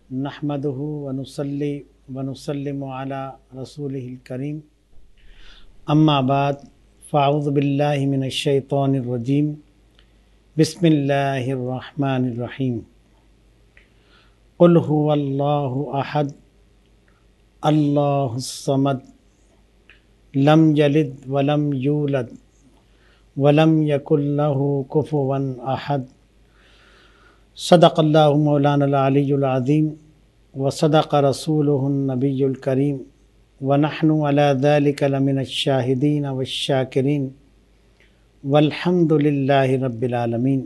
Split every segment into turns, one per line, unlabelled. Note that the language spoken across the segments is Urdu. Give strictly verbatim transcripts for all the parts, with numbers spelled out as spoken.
नहमदुहु व नुसल्ली व नुसल्लिमु अला रसूलिहिल करीम अम्मा बाद फ़अऊज़ु बिल्लाहि मिनश शैतानिर रजीम बिस्मिल्लाहिर रहमानिर रहीम क़ुल हुवल्लाहु अहद अल्लाहुस समद लम यलिद व लम यूलद व लम यकुल लहू कुफुवन अहद। सदक़ल्लाहु मौलानल अलियुल अज़ीम व सदक़ रसूलुहुन नबियुल करीम व नहनु अला ज़ालिका लमिनश शाहिदीन वश्शाकिरीन वल्हम्दुलिल्लाहि रब्बिल आलमीन।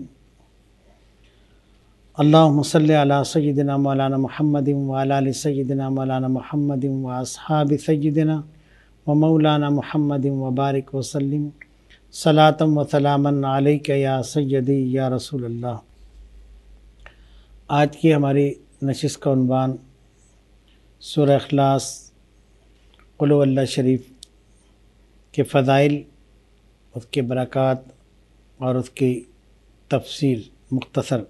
अल्लाहुम्मा सल्लि अला सय्यिदिना मौलाना मुहम्मदिन व अला आलि सय्यिदिना मौलाना मुहम्मदिन व अस्हाबि सय्यिदिना व मौलाना मुहम्मदिन व बारिक व सल्लिम सलातम व सलामन अलैका या सय्यदी या रसूल अल्लाह। आज की हमारी नशिस्त का उन्वान सूरह इखलास कुल हुवल्लाह शरीफ के फ़ज़ाइल, उसके बरक़ात और उसकी तफ़सील मुख्तसर।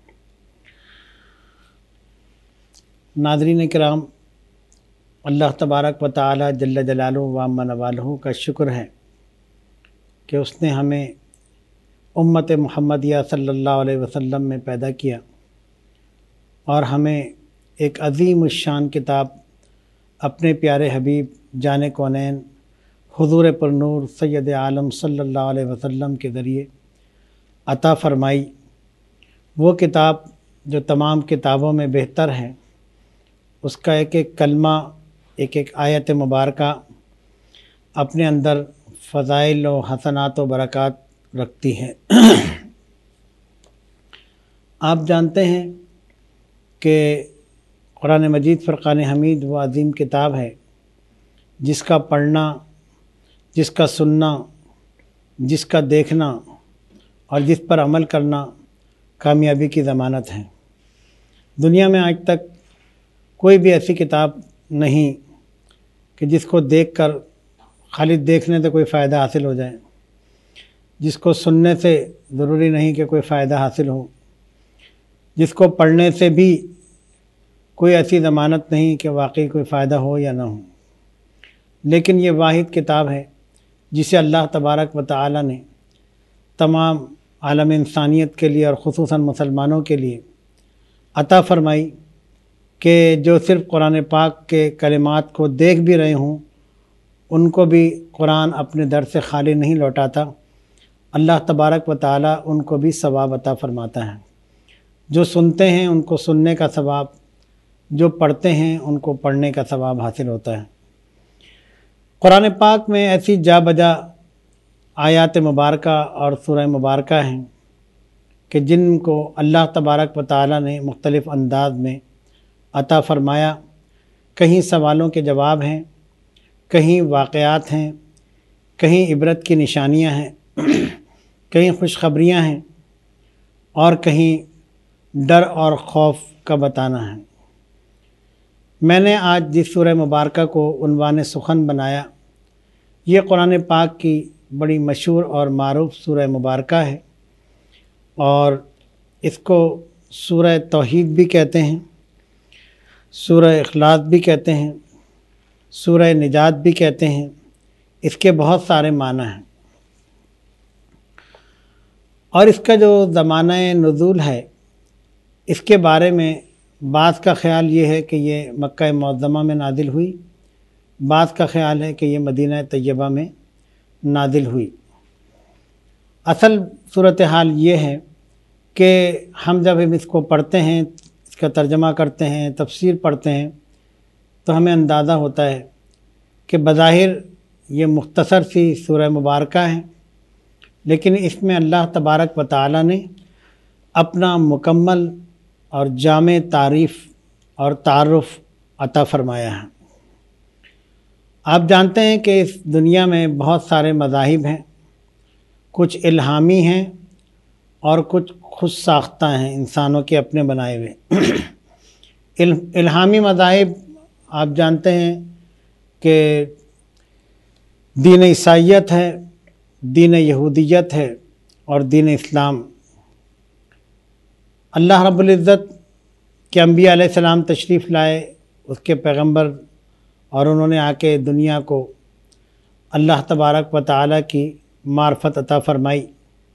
नाज़रीन किराम, अल्लाह तबारक व तआला जल्ल जलालुहु व अम्मा नवालुहु का शुक्र है कि उसने हमें उम्मत मुहम्मदिया सल्लल्लाहु अलैहि वसल्लम में पैदा किया और हमें एक अज़ीम शान किताब अपने प्यारे हबीब जाने कौनैन हुज़ूर पर नूर सैयद आलम सल्लल्लाहु अलैहि वसल्लम के ज़रिए अता फ़रमाई। वो किताब जो तमाम किताबों में बेहतर है, उसका एक एक कलमा, एक एक आयत मुबारका अपने अंदर फ़ज़ाइल व हसनात व बरक़ात रखती है। आप जानते हैं कि कुरान मजीद फ़ुरक़ान हमीद वो अज़ीम किताब है जिसका पढ़ना, जिसका सुनना, जिसका देखना और जिस पर अमल करना कामयाबी की ज़मानत है। दुनिया में आज तक कोई भी ऐसी किताब नहीं कि जिसको देखकर खाली देखने से कोई फ़ायदा हासिल हो जाए, जिसको सुनने से ज़रूरी नहीं कि कोई फ़ायदा हासिल हो, जिसको पढ़ने से भी कोई ऐसी ज़मानत नहीं कि वाकई कोई फ़ायदा हो या ना हो। लेकिन ये वाहिद किताब है जिसे अल्लाह तबारक व तआला ने तमाम आलम इंसानियत के लिए और ख़ुसूसन मुसलमानों के लिए अता फ़रमाई कि जो सिर्फ़ कुरान पाक के कलिमात को देख भी रहे हों, उनको भी कुरान अपने दर से खाली नहीं लौटाता। अल्लाह तबारक व तआला उनको भी सवाब अता फ़रमाता है। जो सुनते हैं उनको सुनने का सवाब, जो पढ़ते हैं उनको पढ़ने का सवाब हासिल होता है। कुरान पाक में ऐसी जा बजा आयात मुबारका और सूरह मुबारका हैं कि जिनको अल्लाह तबारक व तआला ने मुख्तलिफ़ अंदाज में अता फ़रमाया। कहीं सवालों के जवाब हैं, कहीं वाक़यात हैं, कहीं इबरत की निशानियां हैं, कहीं खुशखबरियां हैं और कहीं डर और खौफ का बताना है। मैंने आज जिस सूरह मुबारका को उन्वान सुखन बनाया, ये कुरान पाक की बड़ी मशहूर और मारूफ़ सूरह मुबारका है और इसको सूरह तौहीद भी कहते हैं, सूरह इखलास भी कहते हैं, सूरह निजात भी कहते हैं। इसके बहुत सारे माना हैं और इसका जो ज़माना नुज़ूल है, इसके बारे में बाज़ का ख़्याल ये है कि ये मक्का मुअज़्ज़मा में नाज़िल हुई, बाज़ का ख़्याल है कि ये मदीना तैयबा में नाज़िल हुई। असल सूरत हाल ये है कि हम जब हम इसको पढ़ते हैं, इसका तर्जमा करते हैं, तफसीर पढ़ते हैं, तो हमें अंदाज़ा होता है कि बज़ाहिर ये मुख्तसर सी सूरह मुबारका है, लेकिन इसमें अल्लाह तबारक व तआला ने अपना मुकम्मल और जामे तारीफ़ और तारुफ़ अता फ़रमाया है। आप जानते हैं कि इस दुनिया में बहुत सारे मज़ाहिब हैं, कुछ इल्हामी हैं और कुछ खुद साख्ता हैं, इंसानों के अपने बनाए हुए। इल, इल्हामी मज़ाहिब आप जानते हैं कि दीन ईसाइयत है, दीन यहूदियत है और दीन इस्लाम। अल्लाह रब्बुल इज़्ज़त کہ انبیاء علیہ السلام تشریف لائے، اس کے پیغمبر، اور انہوں نے آ کے دنیا کو اللہ تبارک و تعالیٰ کی معرفت عطا فرمائی۔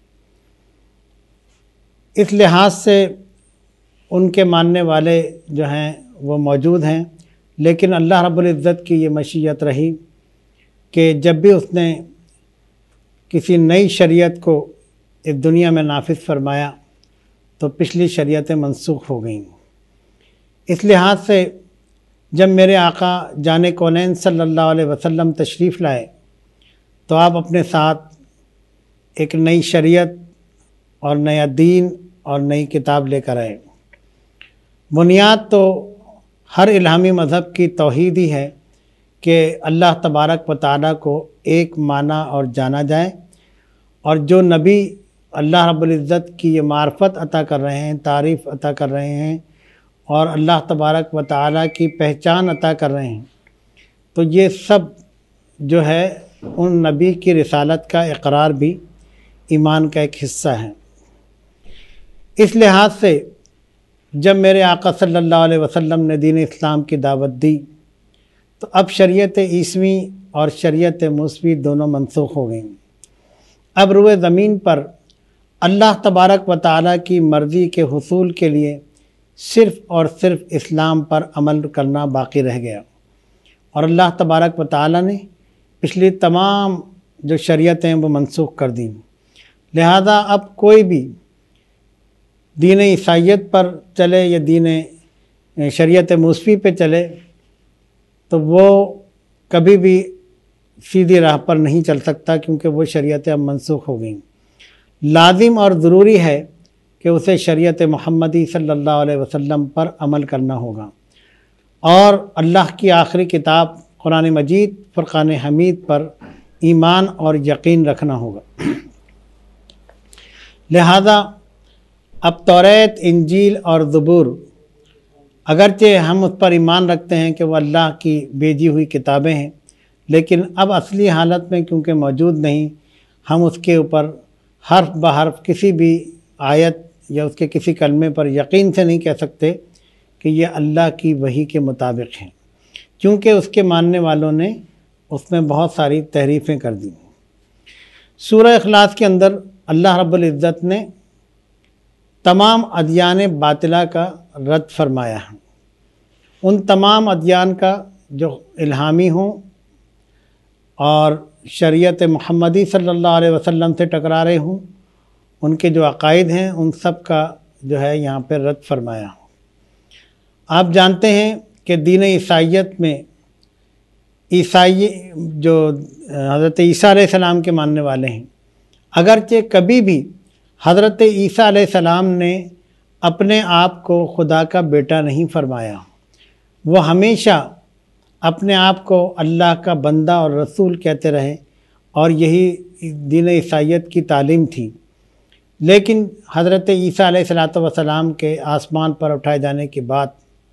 اس لحاظ سے ان کے ماننے والے جو ہیں وہ موجود ہیں، لیکن اللہ رب العزت کی یہ مشیت رہی کہ جب بھی اس نے کسی نئی شریعت کو اس دنیا میں نافذ فرمایا تو پچھلی شریعتیں منسوخ ہو گئیں۔ اس لحاظ سے جب میرے آقا جان کونین صلی اللہ علیہ وسلم تشریف لائے تو آپ اپنے ساتھ ایک نئی شریعت اور نیا دین اور نئی کتاب لے کر آئے۔ بنیاد تو ہر الہامی مذہب کی توحید ہی ہے کہ اللہ تبارک و تعالیٰ کو ایک مانا اور جانا جائے، اور جو نبی اللہ رب العزت کی یہ معرفت عطا کر رہے ہیں، تعریف عطا کر رہے ہیں اور اللہ تبارک و تعالیٰ کی پہچان عطا کر رہے ہیں، تو یہ سب جو ہے ان نبی کی رسالت کا اقرار بھی ایمان کا ایک حصہ ہے۔ اس لحاظ سے جب میرے آقا صلی اللہ علیہ وسلم نے دین اسلام کی دعوت دی تو اب شریعت عیسوی اور شریعت موسوی دونوں منسوخ ہو گئیں۔ اب روئے زمین پر اللہ تبارک و تعالیٰ کی مرضی کے حصول کے لیے صرف اور صرف اسلام پر عمل کرنا باقی رہ گیا، اور اللہ تبارک و تعالیٰ نے پچھلی تمام جو شریعتیں وہ منسوخ کر دیں۔ لہذا اب کوئی بھی دین عیسائیت پر چلے یا دین شریعت موسوی پہ چلے تو وہ کبھی بھی سیدھی راہ پر نہیں چل سکتا، کیونکہ وہ شریعتیں اب منسوخ ہو گئیں۔ لازم اور ضروری ہے کہ اسے شریعت محمدی صلی اللہ علیہ وسلم پر عمل کرنا ہوگا، اور اللہ کی آخری کتاب قرآن مجید فرقان حمید پر ایمان اور یقین رکھنا ہوگا۔ لہذا اب توریت، انجیل اور زبور اگرچہ ہم اس پر ایمان رکھتے ہیں کہ وہ اللہ کی بھیجی ہوئی کتابیں ہیں، لیکن اب اصلی حالت میں کیونکہ موجود نہیں، ہم اس کے اوپر حرف بحرف کسی بھی آیت یا اس کے کسی کلمے پر یقین سے نہیں کہہ سکتے کہ یہ اللہ کی وحی کے مطابق ہیں، کیونکہ اس کے ماننے والوں نے اس میں بہت ساری تحریفیں کر دیں۔ سورہ اخلاص کے اندر اللہ رب العزت نے تمام ادیان باطلہ کا رد فرمایا ہے۔ ان تمام ادیان کا جو الہامی ہوں اور شریعت محمدی صلی اللہ علیہ وسلم سے ٹکرا رہے ہوں، ان کے جو عقائد ہیں ان سب کا جو ہے یہاں پہ رد فرمایا۔ آپ جانتے ہیں کہ دین عیسائیت میں عیسائی جو حضرت عیسیٰ علیہ السلام کے ماننے والے ہیں، اگرچہ کبھی بھی حضرت عیسیٰ علیہ السلام نے اپنے آپ کو خدا کا بیٹا نہیں فرمایا، وہ ہمیشہ اپنے آپ کو اللہ کا بندہ اور رسول کہتے رہے، اور یہی دین عیسائیت کی تعلیم تھی۔ لیکن حضرت عیسیٰ علیہ الصلوۃ والسلام کے آسمان پر اٹھائے جانے کے بعد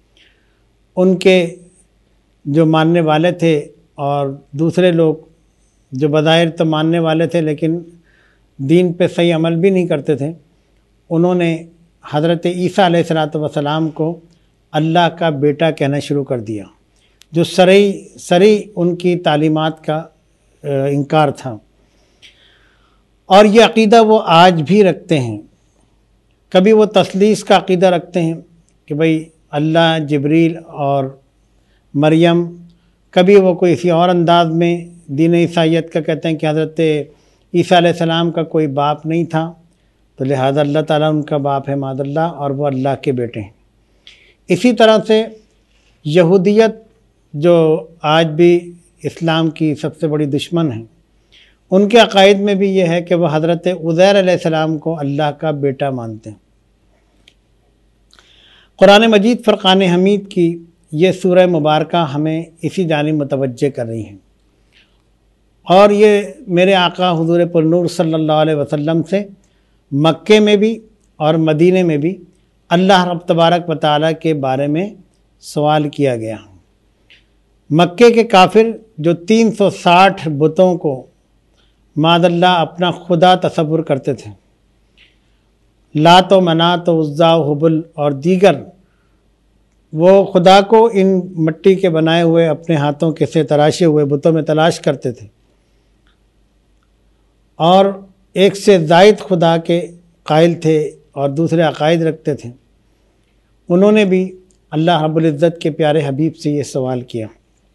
ان کے جو ماننے والے تھے اور دوسرے لوگ جو بظاہر تو ماننے والے تھے لیکن دین پہ صحیح عمل بھی نہیں کرتے تھے، انہوں نے حضرت عیسیٰ علیہ الصلوۃ والسلام کو اللہ کا بیٹا کہنا شروع کر دیا، جو سرئی سری ان کی تعلیمات کا انکار تھا، اور یہ عقیدہ وہ آج بھی رکھتے ہیں۔ کبھی وہ تثلیث کا عقیدہ رکھتے ہیں کہ بھئی اللہ، جبریل اور مریم، کبھی وہ کوئی اسی اور انداز میں دین عیسائیت کا کہتے ہیں کہ حضرت عیسیٰ علیہ السلام کا کوئی باپ نہیں تھا تو لہذا اللہ تعالیٰ ان کا باپ ہے معاذ اللہ، اور وہ اللہ کے بیٹے ہیں۔ اسی طرح سے یہودیت جو آج بھی اسلام کی سب سے بڑی دشمن ہے، ان کے عقائد میں بھی یہ ہے کہ وہ حضرت عزیر علیہ السلام کو اللہ کا بیٹا مانتے ہیں۔ قرآن مجید فرقان حمید کی یہ سورہ مبارکہ ہمیں اسی جانب متوجہ کر رہی ہیں، اور یہ میرے آقا حضور پرنور صلی اللہ علیہ وسلم سے مکے میں بھی اور مدینے میں بھی اللہ رب تبارک و تعالیٰ کے بارے میں سوال کیا گیا۔ مکے کے کافر جو تین سو ساٹھ بتوں کو معاذ اللہ اپنا خدا تصور کرتے تھے، لات و منات و عزا و حبل اور دیگر وہ خدا کو ان مٹی کے بنائے ہوئے اپنے ہاتھوں کے سے تراشے ہوئے بتوں میں تلاش کرتے تھے، اور ایک سے زائد خدا کے قائل تھے اور دوسرے عقائد رکھتے تھے۔ انہوں نے بھی اللہ رب العزت کے پیارے حبیب سے یہ سوال کیا،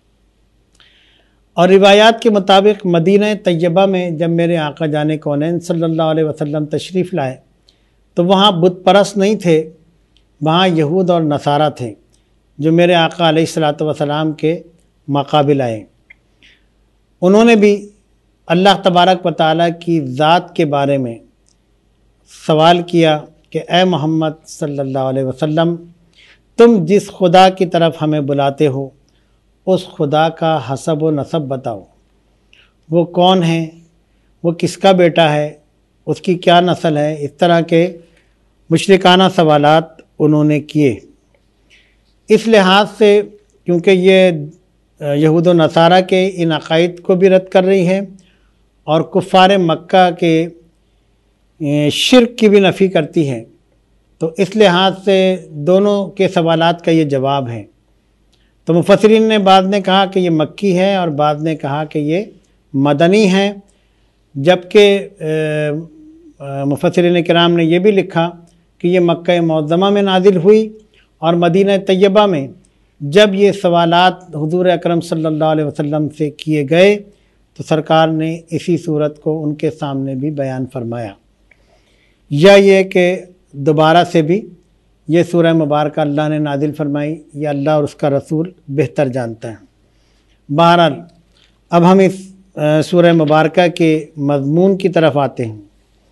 اور روایات کے مطابق مدینہ طیبہ میں جب میرے آقا جان کونین صلی اللہ علیہ وسلم تشریف لائے تو وہاں بت پرست نہیں تھے، وہاں یہود اور نصارہ تھے جو میرے آقا علیہ الصلوۃ والسلام کے مقابل آئے۔ انہوں نے بھی اللہ تبارک و تعالیٰ کی ذات کے بارے میں سوال کیا کہ اے محمد صلی اللہ علیہ وسلم، تم جس خدا کی طرف ہمیں بلاتے ہو اس خدا کا حسب و نسب بتاؤ، وہ کون ہے، وہ کس کا بیٹا ہے، اس کی کیا نسل ہے۔ اس طرح کے مشرکانہ سوالات انہوں نے کیے۔ اس لحاظ سے کیونکہ یہ یہود و نصارہ کے ان عقائد کو بھی رد کر رہی ہے اور کفار مکہ کے شرک کی بھی نفی کرتی ہے، تو اس لحاظ سے دونوں کے سوالات کا یہ جواب ہے۔ تو مفسرین نے بعض نے کہا کہ یہ مکی ہے اور بعض نے کہا کہ یہ مدنی ہے، جبکہ مفسرین کرام نے یہ بھی لکھا کہ یہ مکہ معظمہ میں نازل ہوئی، اور مدینہ طیبہ میں جب یہ سوالات حضور اکرم صلی اللہ علیہ وسلم سے کیے گئے تو سرکار نے اسی صورت کو ان کے سامنے بھی بیان فرمایا، یا یہ کہ دوبارہ سے بھی یہ سورہ مبارکہ اللہ نے نازل فرمائی، یہ اللہ اور اس کا رسول بہتر جانتا ہے۔ بہرحال اب ہم اس سورہ مبارکہ کے مضمون کی طرف آتے ہیں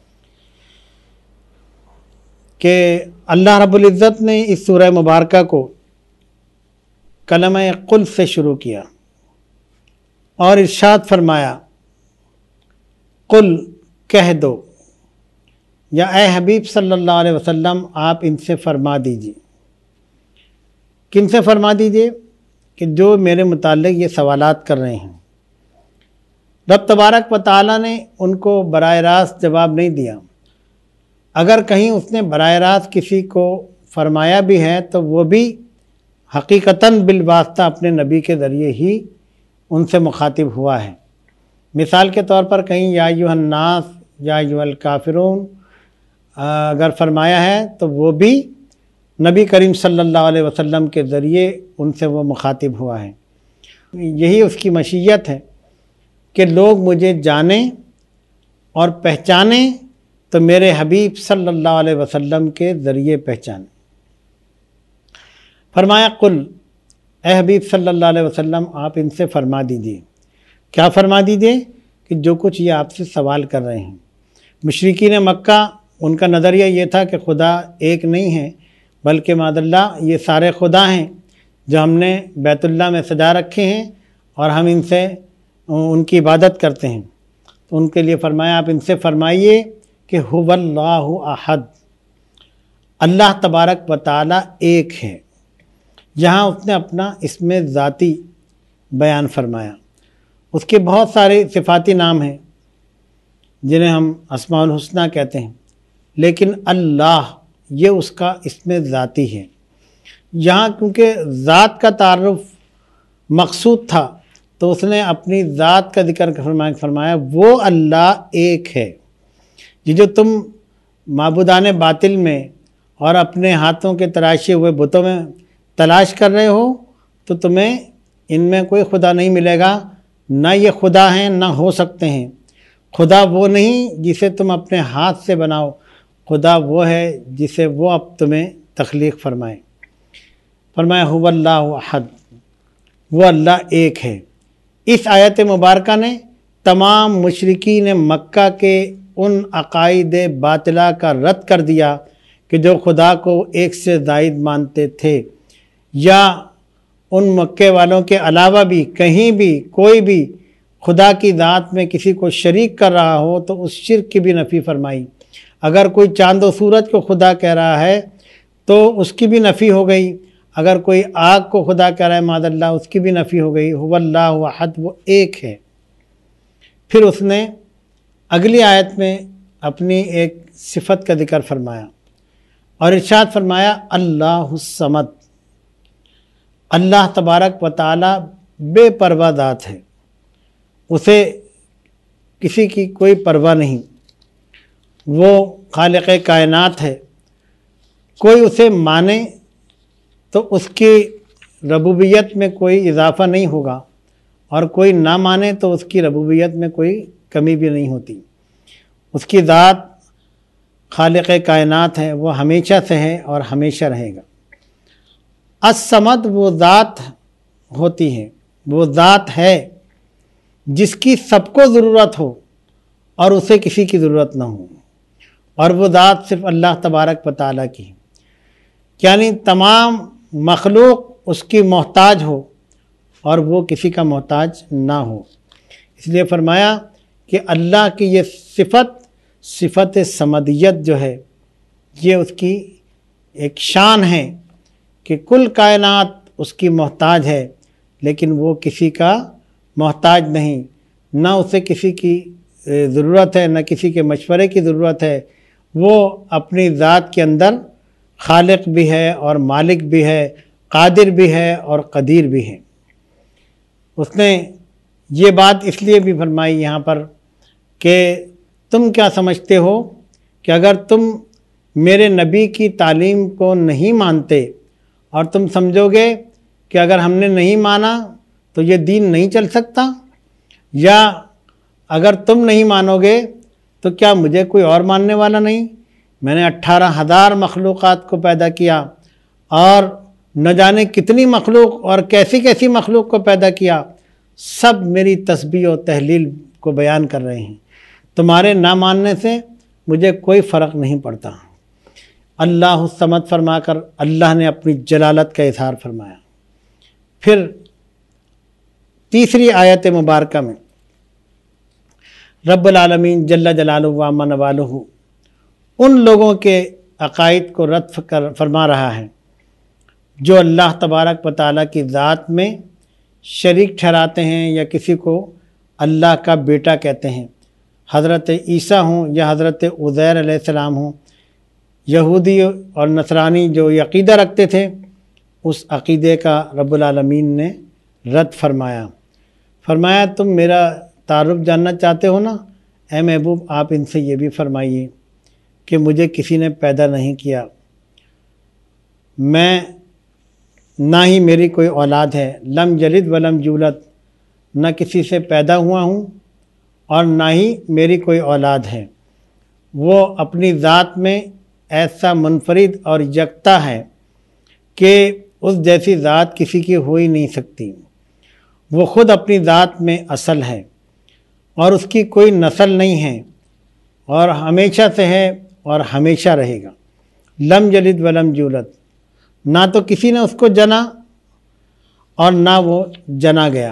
کہ اللہ رب العزت نے اس سورہ مبارکہ کو کلمہ قل سے شروع کیا اور ارشاد فرمایا، قل کہہ دو، یا اے حبیب صلی اللہ علیہ وسلم آپ ان سے فرما دیجیے۔ کن سے فرما دیجیے؟ کہ جو میرے متعلق یہ سوالات کر رہے ہیں۔ رب تبارک و تعالیٰ نے ان کو براہ راست جواب نہیں دیا، اگر کہیں اس نے براہ راست کسی کو فرمایا بھی ہے تو وہ بھی حقیقتاً بالواسطہ اپنے نبی کے ذریعے ہی ان سے مخاطب ہوا ہے۔ مثال کے طور پر کہیں یا ایھا الناس یا ایھا الکافرون اگر فرمایا ہے تو وہ بھی نبی کریم صلی اللہ علیہ وسلم کے ذریعے ان سے وہ مخاطب ہوا ہے۔ یہی اس کی مشیت ہے کہ لوگ مجھے جانیں اور پہچانیں تو میرے حبیب صلی اللہ علیہ وسلم کے ذریعے پہچانیں۔ فرمایا قل، اے حبیب صلی اللہ علیہ وسلم آپ ان سے فرما دیجئے۔ کیا فرما دیجئے؟ کہ جو کچھ یہ آپ سے سوال کر رہے ہیں۔ مشرکین مکہ ان کا نظریہ یہ تھا کہ خدا ایک نہیں ہے بلکہ معاذ اللہ یہ سارے خدا ہیں جو ہم نے بیت اللہ میں سجا رکھے ہیں اور ہم ان سے ان کی عبادت کرتے ہیں۔ تو ان کے لیے فرمایا آپ ان سے فرمائیے کہ هو اللہ احد، اللہ تبارک و تعالی ایک ہے۔ یہاں اس نے اپنا اسم ذاتی بیان فرمایا۔ اس کے بہت سارے صفاتی نام ہیں جنہیں ہم اسماء الحسنہ کہتے ہیں، لیکن اللہ یہ اس کا اسم ذاتی ہے۔ یہاں کیونکہ ذات کا تعارف مقصود تھا تو اس نے اپنی ذات کا ذکر فرمایا وہ اللہ ایک ہے۔ یہ جو تم معبودان باطل میں اور اپنے ہاتھوں کے تراشے ہوئے بتوں میں تلاش کر رہے ہو تو تمہیں ان میں کوئی خدا نہیں ملے گا، نہ یہ خدا ہیں نہ ہو سکتے ہیں۔ خدا وہ نہیں جسے تم اپنے ہاتھ سے بناؤ، خدا وہ ہے جسے وہ اب تمہیں تخلیق فرمائے۔ فرمایا هو اللہ احد، وہ اللہ ایک ہے۔ اس آیت مبارکہ نے تمام مشرکین مکہ کے ان عقائد باطلہ کا رد کر دیا کہ جو خدا کو ایک سے زائد مانتے تھے، یا ان مکے والوں کے علاوہ بھی کہیں بھی کوئی بھی خدا کی ذات میں کسی کو شریک کر رہا ہو تو اس شرک کی بھی نفی فرمائی۔ اگر کوئی چاند و سورج کو خدا کہہ رہا ہے تو اس کی بھی نفی ہو گئی، اگر کوئی آگ کو خدا کہہ رہا ہے معاذ اللہ اس کی بھی نفی ہو گئی۔ هو اللہ احد، وہ ایک ہے۔ پھر اس نے اگلی آیت میں اپنی ایک صفت کا ذکر فرمایا اور ارشاد فرمایا اللہ الصمد، اللہ تبارک و تعالی بے پرواہ ذات ہے، اسے کسی کی کوئی پرواہ نہیں، وہ خالق کائنات ہے۔ کوئی اسے مانے تو اس کی ربوبیت میں کوئی اضافہ نہیں ہوگا، اور کوئی نہ مانے تو اس کی ربوبیت میں کوئی کمی بھی نہیں ہوتی۔ اس کی ذات خالق کائنات ہے، وہ ہمیشہ سے ہے اور ہمیشہ رہے گا۔ الصمد وہ ذات ہوتی ہے، وہ ذات ہے جس کی سب کو ضرورت ہو اور اسے کسی کی ضرورت نہ ہو، اور وہ ذات صرف اللہ تبارک و تعالیٰ کی ہے، یعنی تمام مخلوق اس کی محتاج ہو اور وہ کسی کا محتاج نہ ہو۔ اس لیے فرمایا کہ اللہ کی یہ صفت صفت صمدیت جو ہے، یہ اس کی ایک شان ہے کہ کل کائنات اس کی محتاج ہے، لیکن وہ کسی کا محتاج نہیں، نہ اسے کسی کی ضرورت ہے، نہ کسی کے مشورے کی ضرورت ہے۔ وہ اپنی ذات کے اندر خالق بھی ہے اور مالک بھی ہے، قادر بھی ہے اور قدیر بھی ہے۔ اس نے یہ بات اس لیے بھی فرمائی یہاں پر کہ تم کیا سمجھتے ہو کہ اگر تم میرے نبی کی تعلیم کو نہیں مانتے اور تم سمجھو گے کہ اگر ہم نے نہیں مانا تو یہ دین نہیں چل سکتا، یا اگر تم نہیں مانو گے تو کیا مجھے کوئی اور ماننے والا نہیں؟ میں نے اٹھارہ ہزار مخلوقات کو پیدا کیا اور نہ جانے کتنی مخلوق اور کیسی کیسی مخلوق کو پیدا کیا، سب میری تسبیح و تحلیل کو بیان کر رہے ہیں، تمہارے نہ ماننے سے مجھے کوئی فرق نہیں پڑتا۔ اللہ الصمد فرما کر اللہ نے اپنی جلالت کا اظہار فرمایا۔ پھر تیسری آیت مبارکہ میں رب العالمین جل جلالہ و عم نوالہ ان لوگوں کے عقائد کو رد کر فرما رہا ہے جو اللہ تبارک و تعالیٰ کی ذات میں شریک ٹھہراتے ہیں یا کسی کو اللہ کا بیٹا کہتے ہیں، حضرت عیسیٰ ہوں یا حضرت عزیر علیہ السلام ہوں۔ یہودی اور نصرانی جو عقیدہ رکھتے تھے، اس عقیدے کا رب العالمین نے رد فرمایا۔ فرمایا تم میرا تعارف جاننا چاہتے ہو نا، اے محبوب آپ ان سے یہ بھی فرمائیے کہ مجھے کسی نے پیدا نہیں کیا، میں نہ ہی میری کوئی اولاد ہے، لم یلد ولم یولد، نہ کسی سے پیدا ہوا ہوں اور نہ ہی میری کوئی اولاد ہے۔ وہ اپنی ذات میں ایسا منفرد اور یکتا ہے کہ اس جیسی ذات کسی کی ہو ہی نہیں سکتی۔ وہ خود اپنی ذات میں اصل ہے اور اس کی کوئی نسل نہیں ہے، اور ہمیشہ سے ہے اور ہمیشہ رہے گا۔ لم یلد ولم یولد، نہ تو کسی نے اس کو جنا اور نہ وہ جنا گیا۔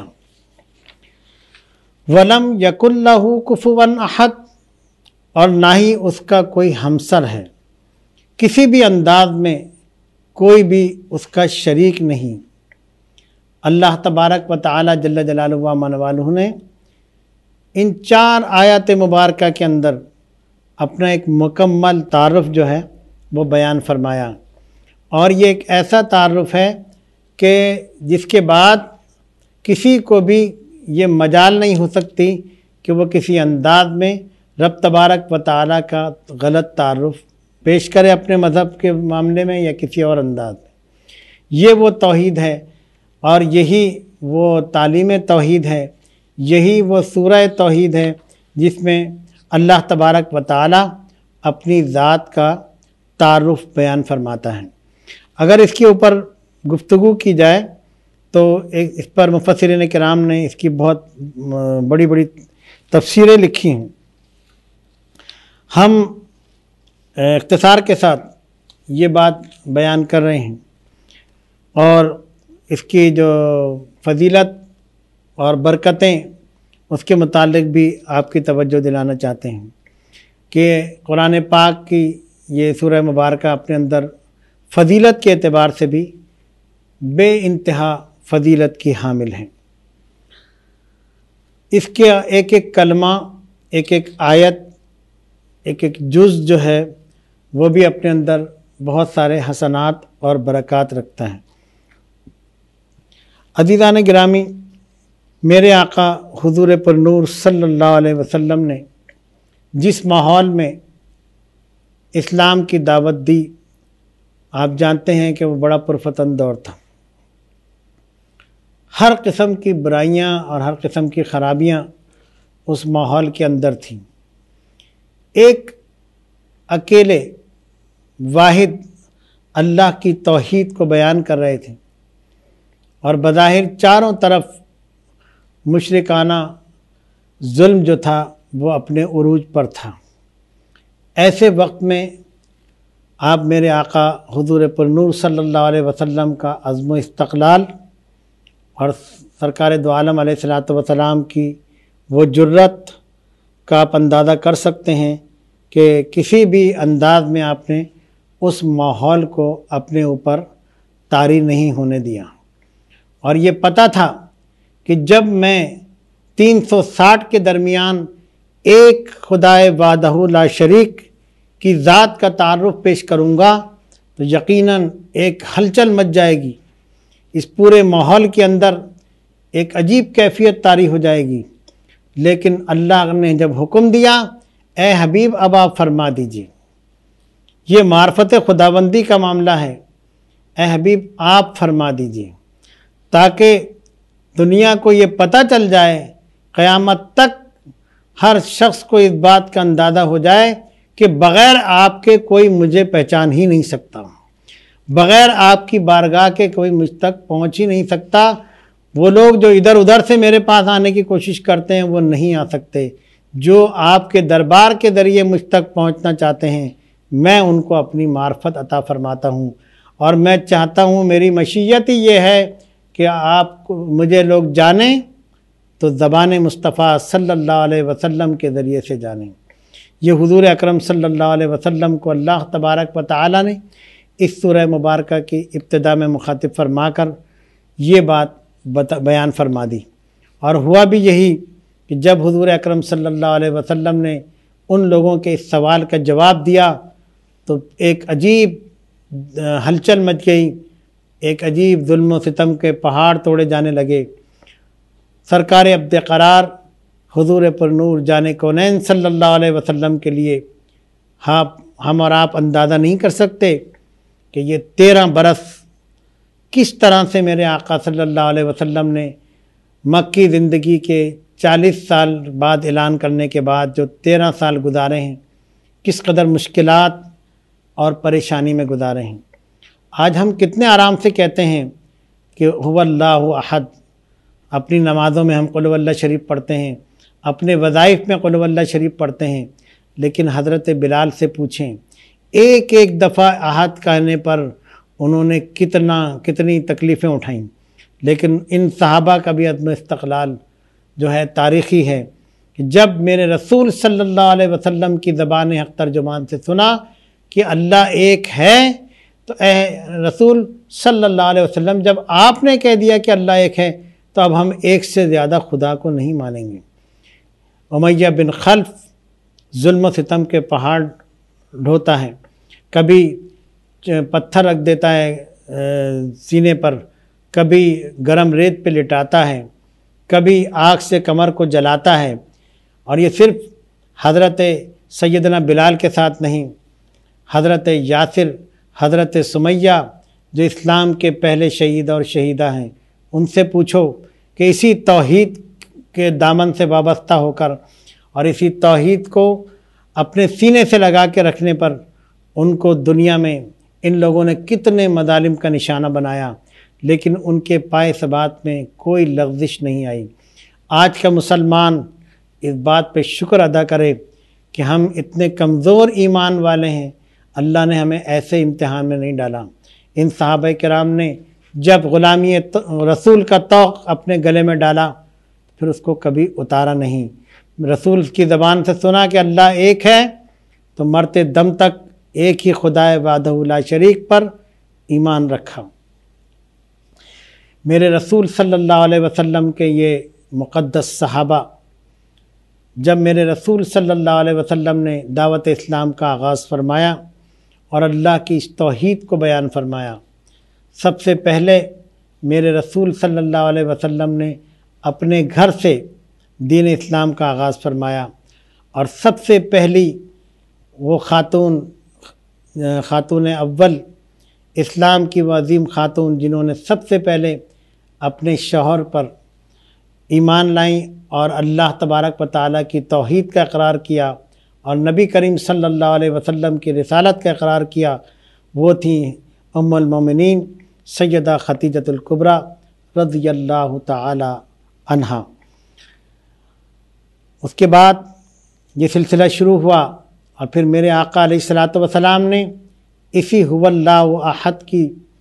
ولم یکن لہ کفوا احد، اور نہ ہی اس کا کوئی ہمسر ہے، کسی بھی انداز میں کوئی بھی اس کا شریک نہیں۔ اللہ تبارک و تعالی جل جلالہ و عم نوالہ نے ان چار آیات مبارکہ کے اندر اپنا ایک مکمل تعارف جو ہے وہ بیان فرمایا، اور یہ ایک ایسا تعارف ہے کہ جس کے بعد کسی کو بھی یہ مجال نہیں ہو سکتی کہ وہ کسی انداز میں رب تبارک و تعالیٰ کا غلط تعارف پیش کرے اپنے مذہب کے معاملے میں یا کسی اور انداز میں۔ یہ وہ توحید ہے، اور یہی وہ تعلیم توحید ہے، یہی وہ سورہ توحید ہے جس میں اللہ تبارک و تعالیٰ اپنی ذات کا تعارف بیان فرماتا ہے۔ اگر اس کے اوپر گفتگو کی جائے تو ایک اس پر مفسرین کرام نے اس کی بہت بڑی بڑی تفسیریں لکھی ہیں۔ ہم اختصار کے ساتھ یہ بات بیان کر رہے ہیں، اور اس کی جو فضیلت اور برکتیں اس کے متعلق بھی آپ کی توجہ دلانا چاہتے ہیں کہ قرآن پاک کی یہ سورہ مبارکہ اپنے اندر فضیلت کے اعتبار سے بھی بے انتہا فضیلت کی حامل ہیں۔ اس کے ایک ایک کلمہ، ایک ایک آیت، ایک ایک جز جو ہے وہ بھی اپنے اندر بہت سارے حسنات اور برکات رکھتا ہے۔ عزیزان گرامی، میرے آقا حضور پر نور صلی اللہ علیہ وسلم نے جس ماحول میں اسلام کی دعوت دی، آپ جانتے ہیں کہ وہ بڑا پرفتن دور تھا۔ ہر قسم کی برائیاں اور ہر قسم کی خرابیاں اس ماحول کے اندر تھیں۔ ایک اکیلے واحد اللہ کی توحید کو بیان کر رہے تھے اور بظاہر چاروں طرف مشرکانہ ظلم جو تھا وہ اپنے عروج پر تھا۔ ایسے وقت میں آپ میرے آقا حضور پر نور صلی اللہ علیہ وسلم کا عزم و استقلال اور سرکار دو عالم علیہ الصلوۃ والسلام کی وہ جرت کا آپ اندازہ کر سکتے ہیں کہ کسی بھی انداز میں آپ نے اس ماحول کو اپنے اوپر طاری نہیں ہونے دیا، اور یہ پتہ تھا کہ جب میں تین سو ساٹھ کے درمیان ایک خدائے وحدہ لا شریک کی ذات کا تعارف پیش کروں گا تو یقیناً ایک ہلچل مچ جائے گی، اس پورے ماحول کے اندر ایک عجیب کیفیت طاری ہو جائے گی۔ لیکن اللہ نے جب حکم دیا، اے حبیب اب آپ فرما دیجیے، یہ معرفت خداوندی کا معاملہ ہے، اے حبیب آپ فرما دیجیے، تاکہ دنیا کو یہ پتہ چل جائے، قیامت تک ہر شخص کو اس بات کا اندازہ ہو جائے کہ بغیر آپ کے کوئی مجھے پہچان ہی نہیں سکتا، بغیر آپ کی بارگاہ کے کوئی مجھ تک پہنچ ہی نہیں سکتا۔ وہ لوگ جو ادھر ادھر سے میرے پاس آنے کی کوشش کرتے ہیں وہ نہیں آ سکتے، جو آپ کے دربار کے ذریعے مجھ تک پہنچنا چاہتے ہیں میں ان کو اپنی معرفت عطا فرماتا ہوں، اور میں چاہتا ہوں، میری مشیت ہی یہ ہے کہ آپ کو مجھے لوگ جانیں تو زبان مصطفیٰ صلی اللہ علیہ وسلم کے ذریعے سے جانیں۔ یہ حضور اکرم صلی اللہ علیہ وسلم کو اللہ تبارک و تعالی نے اس سورہ مبارکہ کی ابتدا میں مخاطب فرما کر یہ بات بیان فرما دی، اور ہوا بھی یہی کہ جب حضور اکرم صلی اللہ علیہ وسلم نے ان لوگوں کے اس سوال کا جواب دیا تو ایک عجیب ہلچل مچ گئی، ایک عجیب ظلم و ستم کے پہاڑ توڑے جانے لگے۔ سرکار عبد قرار حضور پر نور جان کونین صلی اللہ علیہ وسلم کے لیے ہاں ہم اور آپ اندازہ نہیں کر سکتے کہ یہ تیرہ برس کس طرح سے میرے آقا صلی اللہ علیہ وسلم نے مکی زندگی کے چالیس سال بعد اعلان کرنے کے بعد جو تیرہ سال گزارے ہیں، کس قدر مشکلات اور پریشانی میں گزارے ہیں۔ آج ہم کتنے آرام سے کہتے ہیں کہ هو اللہ احد، اپنی نمازوں میں ہم قل اللہ شریف پڑھتے ہیں، اپنے وظائف میں قل اللہ شریف پڑھتے ہیں، لیکن حضرت بلال سے پوچھیں ایک ایک دفعہ احد کہنے پر انہوں نے کتنا کتنی تکلیفیں اٹھائیں، لیکن ان صحابہ کا بھی عزم استقلال جو ہے تاریخی ہے کہ جب میرے رسول صلی اللہ علیہ وسلم کی زبان حق ترجمان سے سنا کہ اللہ ایک ہے، تو اے رسول صلی اللہ علیہ وسلم جب آپ نے کہہ دیا کہ اللہ ایک ہے تو اب ہم ایک سے زیادہ خدا کو نہیں مانیں گے۔ امیہ بن خلف ظلم و ستم کے پہاڑ ڈھوتا ہے، کبھی پتھر رکھ دیتا ہے سینے پر، کبھی گرم ریت پہ لٹاتا ہے، کبھی آگ سے کمر کو جلاتا ہے، اور یہ صرف حضرت سیدنا بلال کے ساتھ نہیں، حضرت یاسر، حضرت سمیہ جو اسلام کے پہلے شہید اور شہیدہ ہیں، ان سے پوچھو کہ اسی توحید کے دامن سے وابستہ ہو کر اور اسی توحید کو اپنے سینے سے لگا کے رکھنے پر ان کو دنیا میں ان لوگوں نے کتنے مظالم کا نشانہ بنایا، لیکن ان کے پائے ثبات میں کوئی لغزش نہیں آئی۔ آج کا مسلمان اس بات پہ شکر ادا کرے کہ ہم اتنے کمزور ایمان والے ہیں، اللہ نے ہمیں ایسے امتحان میں نہیں ڈالا۔ ان صحابہ کرام نے جب غلامی رسول کا طوق اپنے گلے میں ڈالا پھر اس کو کبھی اتارا نہیں۔ رسول کی زبان سے سنا کہ اللہ ایک ہے تو مرتے دم تک ایک ہی خدائے وحدہ لا شریک پر ایمان رکھا۔ میرے رسول صلی اللہ علیہ وسلم کے یہ مقدس صحابہ جب میرے رسول صلی اللہ علیہ وسلم نے دعوت اسلام کا آغاز فرمایا اور اللہ کی اس توحید کو بیان فرمایا، سب سے پہلے میرے رسول صلی اللہ علیہ وسلم نے اپنے گھر سے دین اسلام کا آغاز فرمایا، اور سب سے پہلی وہ خاتون خاتون اول اسلام کی وہ عظیم خاتون جنہوں نے سب سے پہلے اپنے شوہر پر ایمان لائیں اور اللہ تبارک و تعالیٰ کی توحید کا اقرار کیا اور نبی کریم صلی اللہ علیہ وسلم کی رسالت کا اقرار کیا، وہ تھیں ام المومنین سیدہ خدیجۃ الکبریٰ رضی اللہ تعالی عنہا۔ اس کے بعد یہ سلسلہ شروع ہوا، اور پھر میرے آقا علیہ الصلاۃ والسلام نے اسی هو اللہ احد کی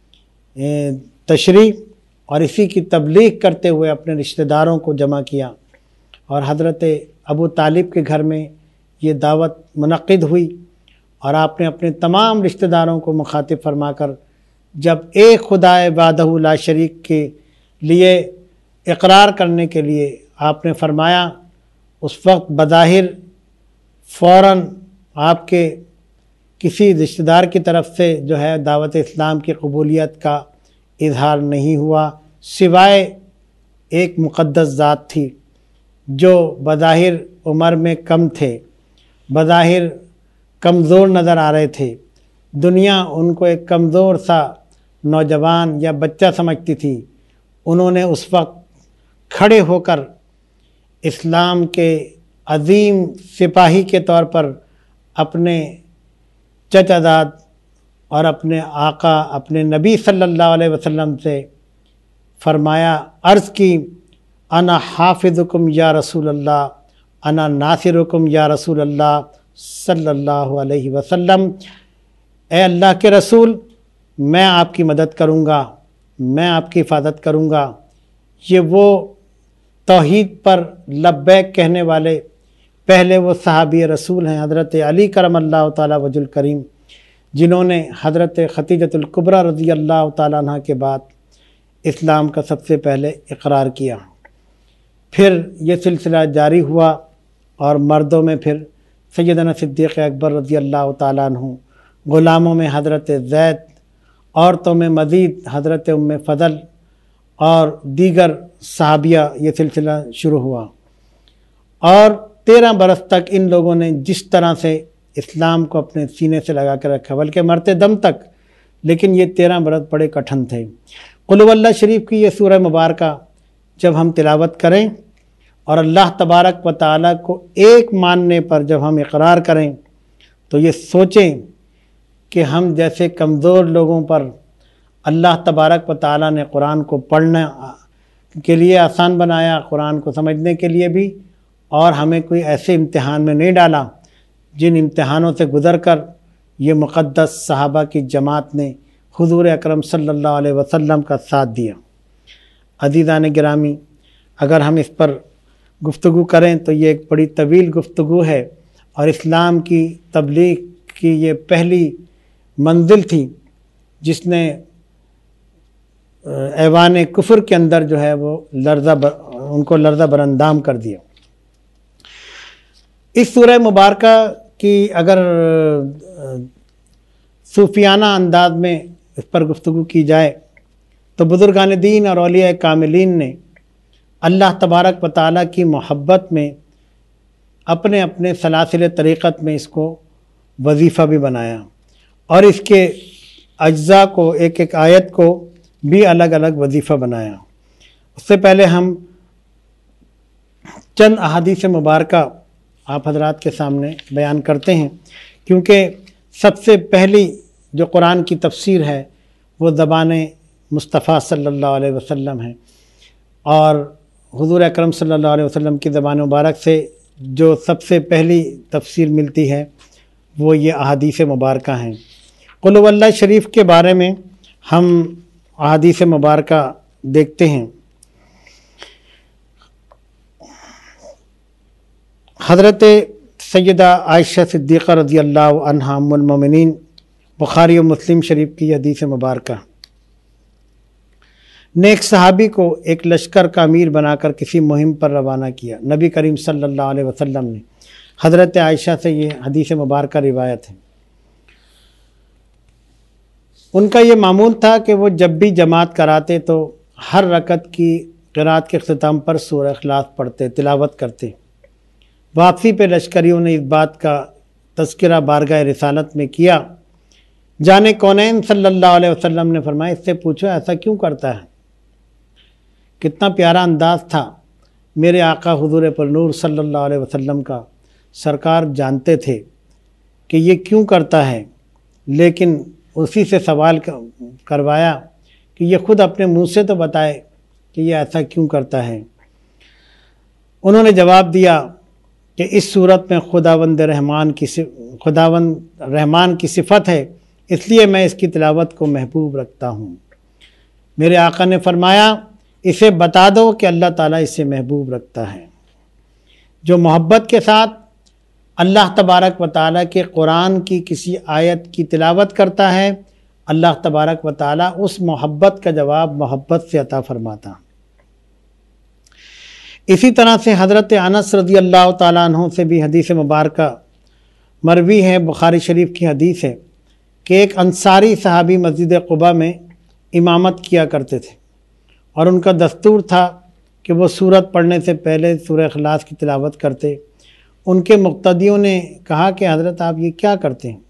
تشریح اور اسی کی تبلیغ کرتے ہوئے اپنے رشتہ داروں کو جمع کیا، اور حضرت ابو طالب کے گھر میں یہ دعوت منعقد ہوئی، اور آپ نے اپنے تمام رشتہ داروں کو مخاطب فرما کر جب ایک خدا وحدہ لا شریک کے لیے اقرار کرنے کے لیے آپ نے فرمایا، اس وقت بظاہر فوراً آپ کے کسی رشتہ دار کی طرف سے جو ہے دعوت اسلام کی قبولیت کا اظہار نہیں ہوا، سوائے ایک مقدس ذات تھی جو بظاہر عمر میں کم تھے، بظاہر کمزور نظر آ رہے تھے، دنیا ان کو ایک کمزور سا نوجوان یا بچہ سمجھتی تھی۔ انہوں نے اس وقت کھڑے ہو کر اسلام کے عظیم سپاہی کے طور پر اپنے چچا زاد اور اپنے آقا اپنے نبی صلی اللہ علیہ وسلم سے فرمایا، عرض کی، انا حافظکم یا رسول اللہ، انا ناصرکم یا رسول اللہ صلی اللہ علیہ وسلم، اے اللہ کے رسول میں آپ کی مدد کروں گا، میں آپ کی حفاظت کروں گا۔ یہ وہ توحید پر لبیک کہنے والے پہلے وہ صحابی رسول ہیں حضرت علی کرم اللہ تعالیٰ وجہ الکریم، جنہوں نے حضرت خدیجۃ الکبریٰ رضی اللہ تعالیٰ عنہ کے بعد اسلام کا سب سے پہلے اقرار کیا۔ پھر یہ سلسلہ جاری ہوا، اور مردوں میں پھر سیدنا صدیق اکبر رضی اللہ تعالیٰ عنہ، غلاموں میں حضرت زید، عورتوں میں مزید حضرت ام فضل اور دیگر صحابیہ، یہ سلسلہ شروع ہوا۔ اور تیرہ برس تک ان لوگوں نے جس طرح سے اسلام کو اپنے سینے سے لگا کے رکھا، بلکہ مرتے دم تک، لیکن یہ تیرہ برس بڑے کٹھن تھے۔ قل هو اللہ شریف کی یہ سورہ مبارکہ جب ہم تلاوت کریں اور اللہ تبارک و تعالیٰ کو ایک ماننے پر جب ہم اقرار کریں، تو یہ سوچیں کہ ہم جیسے کمزور لوگوں پر اللہ تبارک و تعالیٰ نے قرآن کو پڑھنے کے لیے آسان بنایا، قرآن کو سمجھنے کے لیے بھی، اور ہمیں کوئی ایسے امتحان میں نہیں ڈالا جن امتحانوں سے گزر کر یہ مقدس صحابہ کی جماعت نے حضور اکرم صلی اللہ علیہ وسلم کا ساتھ دیا۔ عزیزان گرامی، اگر ہم اس پر گفتگو کریں تو یہ ایک بڑی طویل گفتگو ہے، اور اسلام کی تبلیغ کی یہ پہلی منزل تھی جس نے ایوان کفر کے اندر جو ہے وہ لرزہ بر ان کو لرزہ براندام کر دیا۔ اس سورہ مبارکہ کی اگر صوفیانہ انداز میں اس پر گفتگو کی جائے تو بزرگان دین اور اولیاء کاملین نے اللہ تبارک و تعالیٰ کی محبت میں اپنے اپنے سلاسل طریقت میں اس کو وظیفہ بھی بنایا، اور اس کے اجزاء کو ایک ایک آیت کو بھی الگ الگ وظیفہ بنایا۔ اس سے پہلے ہم چند احادیث مبارکہ آپ حضرات کے سامنے بیان کرتے ہیں، کیونکہ سب سے پہلی جو قرآن کی تفسیر ہے وہ زبان مصطفیٰ صلی اللہ علیہ وسلم ہے، اور حضور اکرم صلی اللہ علیہ وسلم کی زبان مبارک سے جو سب سے پہلی تفسیر ملتی ہے وہ یہ احادیث مبارکہ ہیں۔ قل هو اللہ شریف کے بارے میں ہم احادیث مبارکہ دیکھتے ہیں۔ حضرت سیدہ عائشہ صدیقہ رضی اللہ عنہا ام المومنین، بخاری و مسلم شریف کی حدیث مبارکہ، نے ایک صحابی کو ایک لشکر کا امیر بنا کر کسی مہم پر روانہ کیا۔ نبی کریم صلی اللہ علیہ وسلم نے، حضرت عائشہ سے یہ حدیث مبارکہ روایت ہے، ان کا یہ معمول تھا کہ وہ جب بھی جماعت کراتے تو ہر رکعت کی قرات کے اختتام پر سورہ اخلاص پڑھتے، تلاوت کرتے۔ واپسی پہ لشکریوں نے اس بات کا تذکرہ بارگاہ رسالت میں کیا۔ جانے کونین صلی اللہ علیہ وسلم نے فرمایا اس سے پوچھو ایسا کیوں کرتا ہے۔ کتنا پیارا انداز تھا میرے آقا حضور پر نور صلی اللہ علیہ وسلم کا۔ سرکار جانتے تھے کہ یہ کیوں کرتا ہے، لیکن اسی سے سوال کروایا کہ یہ خود اپنے منہ سے تو بتائے کہ یہ ایسا کیوں کرتا ہے۔ انہوں نے جواب دیا کہ اس صورت میں خداوند رحمان کی خداوند رحمان کی صفت ہے، اس لیے میں اس کی تلاوت کو محبوب رکھتا ہوں۔ میرے آقا نے فرمایا اسے بتا دو کہ اللہ تعالیٰ اسے محبوب رکھتا ہے۔ جو محبت کے ساتھ اللہ تبارک و تعالیٰ کے قرآن کی کسی آیت کی تلاوت کرتا ہے، اللہ تبارک و تعالیٰ اس محبت کا جواب محبت سے عطا فرماتا۔ اسی طرح سے حضرت انس رضی اللہ تعالیٰ عنہ سے بھی حدیث مبارکہ مروی ہے، بخاری شریف کی حدیث ہے کہ ایک انصاری صحابی مسجد قباء میں امامت کیا کرتے تھے، اور ان کا دستور تھا کہ وہ سورت پڑھنے سے پہلے سورہ اخلاص کی تلاوت کرتے۔ ان کے مقتدیوں نے کہا کہ حضرت آپ یہ کیا کرتے ہیں،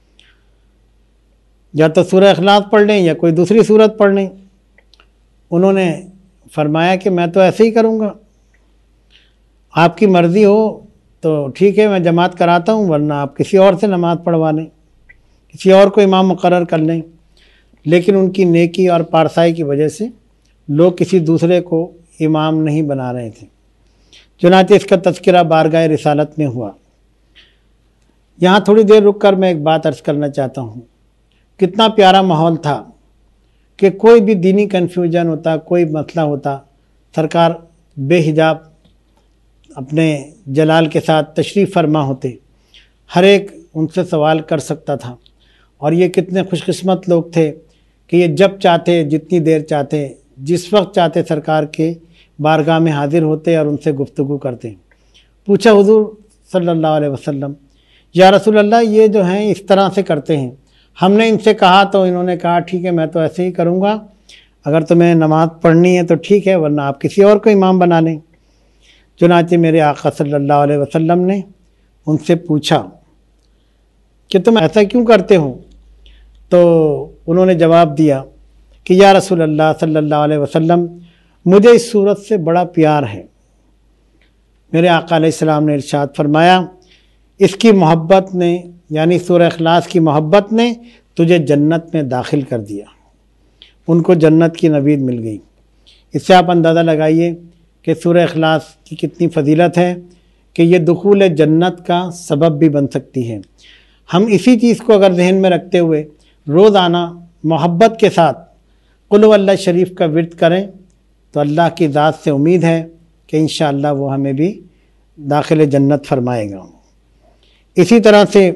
یا تو سورہ اخلاص پڑھ لیں یا کوئی دوسری سورت پڑھ لیں۔ انہوں نے فرمایا کہ میں تو ایسے ہی کروں گا، آپ کی مرضی ہو تو ٹھیک ہے میں جماعت کراتا ہوں، ورنہ آپ کسی اور سے نماز پڑھوا لیں، کسی اور کو امام مقرر کر لیں۔ لیکن ان کی نیکی اور پارسائی کی وجہ سے لوگ کسی دوسرے کو امام نہیں بنا رہے تھے، چنانچہ اس کا تذکرہ بارگاہ رسالت میں ہوا۔ یہاں تھوڑی دیر رک کر میں ایک بات عرض کرنا چاہتا ہوں۔ کتنا پیارا ماحول تھا کہ کوئی بھی دینی کنفیوژن ہوتا، کوئی مسئلہ ہوتا، سرکار بے حجاب اپنے جلال کے ساتھ تشریف فرما ہوتے، ہر ایک ان سے سوال کر سکتا تھا۔ اور یہ کتنے خوش قسمت لوگ تھے کہ یہ جب چاہتے، جتنی دیر چاہتے، جس وقت چاہتے سرکار کے بارگاہ میں حاضر ہوتے اور ان سے گفتگو کرتے۔ پوچھا حضور صلی اللہ علیہ وسلم، یا رسول اللہ یہ جو ہیں اس طرح سے کرتے ہیں، ہم نے ان سے کہا تو انہوں نے کہا ٹھیک ہے میں تو ایسے ہی کروں گا، اگر تمہیں نماز پڑھنی ہے تو ٹھیک ہے ورنہ آپ کسی اور کو امام بنا لیں۔ چنانچہ میرے آقا صلی اللہ علیہ وسلم نے ان سے پوچھا کہ تم ایسا کیوں کرتے ہو، تو انہوں نے جواب دیا کہ یا رسول اللہ صلی اللہ علیہ وسلم مجھے اس صورت سے بڑا پیار ہے۔ میرے آقا علیہ السلام نے ارشاد فرمایا اس کی محبت نے، یعنی سورہ اخلاص کی محبت نے تجھے جنت میں داخل کر دیا۔ ان کو جنت کی نوید مل گئی۔ اس سے آپ اندازہ لگائیے کہ سورہ اخلاص کی کتنی فضیلت ہے کہ یہ دخول جنت کا سبب بھی بن سکتی ہے۔ ہم اسی چیز کو اگر ذہن میں رکھتے ہوئے روزانہ محبت کے ساتھ قل هو اللہ شریف کا ورد کریں تو اللہ کی ذات سے امید ہے کہ انشاءاللہ وہ ہمیں بھی داخل جنت فرمائے گا۔ اسی طرح سے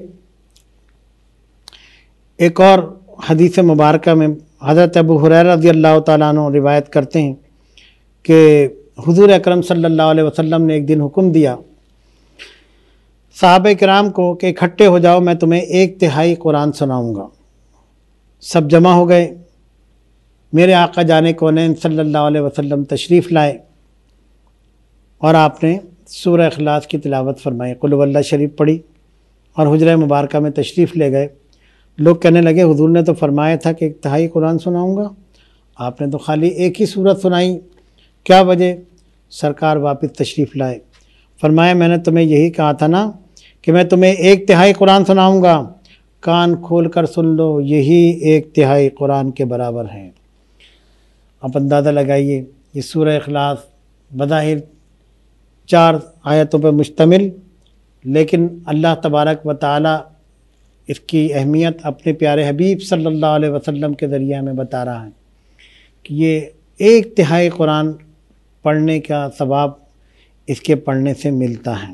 ایک اور حدیث مبارکہ میں حضرت ابو ہریرہ رضی اللہ تعالیٰ عنہ روایت کرتے ہیں کہ حضور اکرم صلی اللہ علیہ وسلم نے ایک دن حکم دیا صحابہ کرام کو کہ اکٹھے ہو جاؤ، میں تمہیں ایک تہائی قرآن سناؤں گا۔ سب جمع ہو گئے۔ میرے آقا جانے کونین صلی اللہ علیہ وسلم تشریف لائے اور آپ نے سورہ اخلاص کی تلاوت فرمائی، قل هو اللہ شریف پڑھی اور حجرہ مبارکہ میں تشریف لے گئے۔ لوگ کہنے لگے حضور نے تو فرمایا تھا کہ ایک تہائی قرآن سناؤں گا، آپ نے تو خالی ایک ہی سورت سنائی، کیا وجہ؟ سرکار واپس تشریف لائے، فرمایا میں نے تمہیں یہی کہا تھا نا کہ میں تمہیں ایک تہائی قرآن سناؤں گا، کان کھول کر سن لو، یہی ایک تہائی قرآن کے برابر ہے۔ آپ اندازہ لگائیے یہ سورہ اخلاص بظاہر چار آیتوں پر مشتمل، لیکن اللہ تبارک و تعالی اس کی اہمیت اپنے پیارے حبیب صلی اللہ علیہ وسلم کے ذریعے ہمیں بتا رہا ہے کہ یہ ایک تہائی قرآن پڑھنے کا ثواب اس کے پڑھنے سے ملتا ہے۔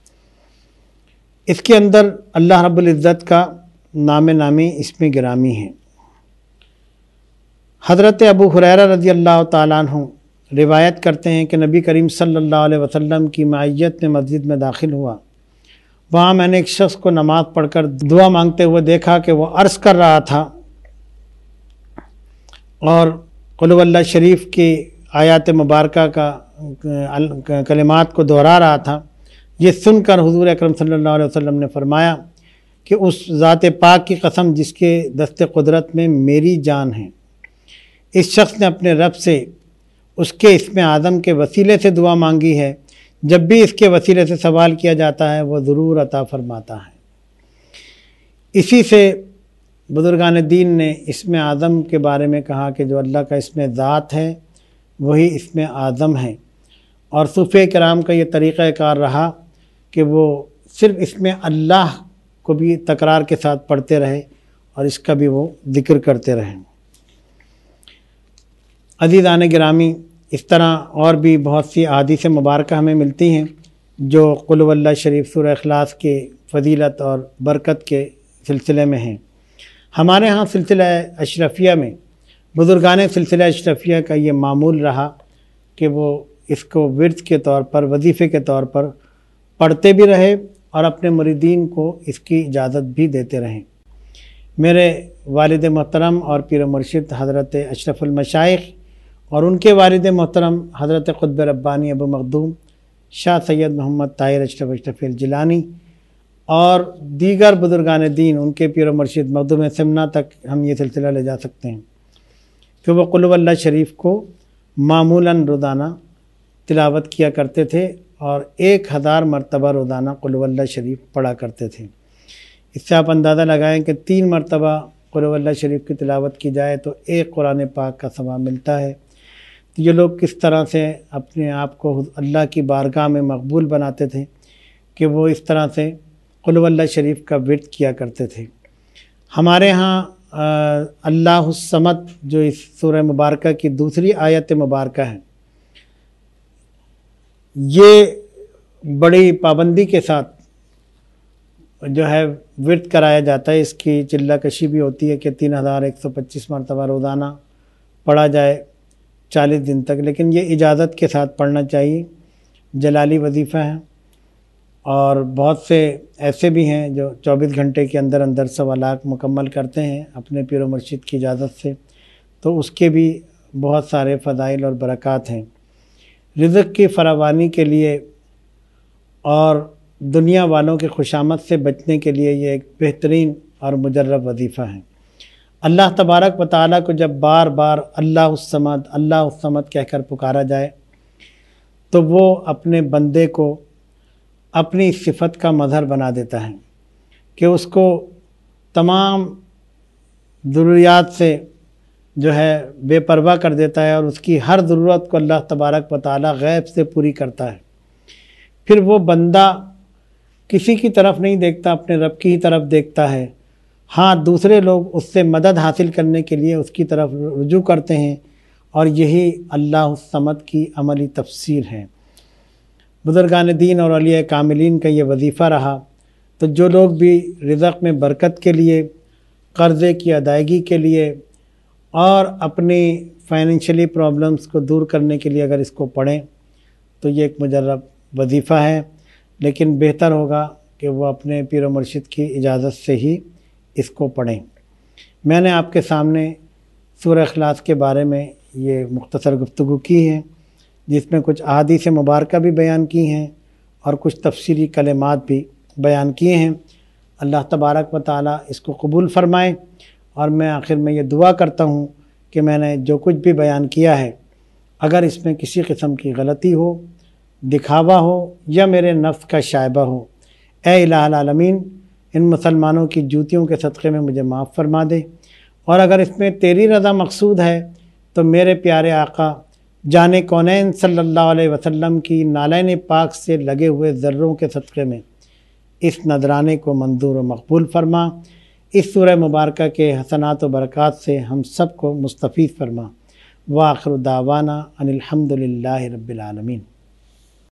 اس کے اندر اللہ رب العزت کا نام نامی اس میں گرامی ہے۔ حضرت ابو ہریرہ رضی اللہ تعالیٰ عنہ روایت کرتے ہیں کہ نبی کریم صلی اللہ علیہ وسلم کی معیت میں مسجد میں داخل ہوا، وہاں میں نے ایک شخص کو نماز پڑھ کر دعا مانگتے ہوئے دیکھا کہ وہ عرض کر رہا تھا اور قل واللہ شریف کی آیات مبارکہ کا کلمات کو دہرا رہا تھا، یہ سن کر حضور اکرم صلی اللہ علیہ وسلم نے فرمایا کہ اس ذات پاک کی قسم جس کے دست قدرت میں میری جان ہے، اس شخص نے اپنے رب سے اس کے اسم اعظم کے وسیلے سے دعا مانگی ہے، جب بھی اس کے وسیلے سے سوال کیا جاتا ہے وہ ضرور عطا فرماتا ہے۔ اسی سے بزرگان دین نے اسم اعظم کے بارے میں کہا کہ جو اللہ کا اسم ذات ہے وہی اسم اعظم ہے، اور صوفیہ کرام کا یہ طریقہ کار رہا کہ وہ صرف اسم اللہ کو بھی تکرار کے ساتھ پڑھتے رہے اور اس کا بھی وہ ذکر کرتے رہے۔ عزیزان گرامی، اس طرح اور بھی بہت سی احادیث مبارکہ ہمیں ملتی ہیں جو قل واللہ شریف سورہ اخلاص کے فضیلت اور برکت کے سلسلے میں ہیں۔ ہمارے ہاں سلسلہ اشرفیہ میں بزرگان سلسلہ اشرفیہ کا یہ معمول رہا کہ وہ اس کو ورد کے طور پر، وظیفے کے طور پر پڑھتے بھی رہے اور اپنے مریدین کو اس کی اجازت بھی دیتے رہیں۔ میرے والد محترم اور پیر و مرشد حضرت اشرف المشائخ اور ان کے والد محترم حضرت قطب ربانی ابو مخدوم شاہ سید محمد طاہر اشرف اشرفی الجیلانی اور دیگر بزرگان دین، ان کے پیر و مرشد مخدوم سمنا تک ہم یہ سلسلہ لے جا سکتے ہیں کہ وہ قل واللہ شریف کو معمولاً روزانہ تلاوت کیا کرتے تھے اور ایک ہزار مرتبہ روزانہ قل واللہ شریف پڑھا کرتے تھے۔ اس سے آپ اندازہ لگائیں کہ تین مرتبہ قل واللہ شریف کی تلاوت کی جائے تو ایک قرآن پاک کا ثواب ملتا ہے۔ تو یہ لوگ کس طرح سے اپنے آپ کو اللہ کی بارگاہ میں مقبول بناتے تھے کہ وہ اس طرح سے قل واللہ شریف کا ورد کیا کرتے تھے۔ ہمارے ہاں اللہ الصمد جو اس سورہ مبارکہ کی دوسری آیت مبارکہ ہے، یہ بڑی پابندی کے ساتھ جو ہے ورد کرایا جاتا ہے۔ اس کی چلہ کشی بھی ہوتی ہے کہ تین ہزار ایک سو پچیس مرتبہ روزانہ پڑھا جائے چالیس دن تک، لیکن یہ اجازت کے ساتھ پڑھنا چاہیے۔ جلالی وظیفہ ہے اور بہت سے ایسے بھی ہیں جو چوبیس گھنٹے کے اندر اندر سوا لاکھ مکمل کرتے ہیں اپنے پیر و مرشد کی اجازت سے، تو اس کے بھی بہت سارے فضائل اور برکات ہیں۔ رزق کی فراوانی کے لیے اور دنیا والوں کے خوشامد سے بچنے کے لیے یہ ایک بہترین اور مجرب وظیفہ ہے۔ اللہ تبارک و تعالیٰ کو جب بار بار اللہ الصمد اللہ الصمد کہہ کر پکارا جائے تو وہ اپنے بندے کو اپنی صفت کا مظہر بنا دیتا ہے کہ اس کو تمام ضروریات سے جو ہے بے پرواہ کر دیتا ہے اور اس کی ہر ضرورت کو اللہ تبارک و تعالیٰ غیب سے پوری کرتا ہے۔ پھر وہ بندہ کسی کی طرف نہیں دیکھتا، اپنے رب کی ہی طرف دیکھتا ہے۔ ہاں، دوسرے لوگ اس سے مدد حاصل کرنے کے لیے اس کی طرف رجوع کرتے ہیں، اور یہی اللہ الصمد کی عملی تفسیر ہے۔ بزرگان دین اور اولیاء کاملین کا یہ وظیفہ رہا، تو جو لوگ بھی رزق میں برکت کے لیے، قرضے کی ادائیگی کے لیے اور اپنی فائنینشلی پرابلمس کو دور کرنے کے لیے اگر اس کو پڑھیں تو یہ ایک مجرب وظیفہ ہے، لیکن بہتر ہوگا کہ وہ اپنے پیر و مرشد کی اجازت سے ہی اس کو پڑھیں۔ میں نے آپ کے سامنے سورہ اخلاص کے بارے میں یہ مختصر گفتگو کی ہے، جس میں کچھ احادیث مبارکہ بھی بیان کی ہیں اور کچھ تفسیری کلمات بھی بیان کیے ہیں۔ اللہ تبارک و تعالیٰ اس کو قبول فرمائے، اور میں آخر میں یہ دعا کرتا ہوں کہ میں نے جو کچھ بھی بیان کیا ہے، اگر اس میں کسی قسم کی غلطی ہو، دکھاوا ہو یا میرے نفس کا شائبہ ہو، اے الہ العالمین ان مسلمانوں کی جوتیوں کے صدقے میں مجھے معاف فرما دے، اور اگر اس میں تیری رضا مقصود ہے تو میرے پیارے آقا جان کونین صلی اللہ علیہ وسلم کی نالین پاک سے لگے ہوئے ذروں کے صدقے میں اس نذرانے کو منظور و مقبول فرما، اس سورہ مبارکہ کے حسنات و برکات سے ہم سب کو مستفید فرما۔ وآخر دعوانا ان الحمد للہ رب العالمین۔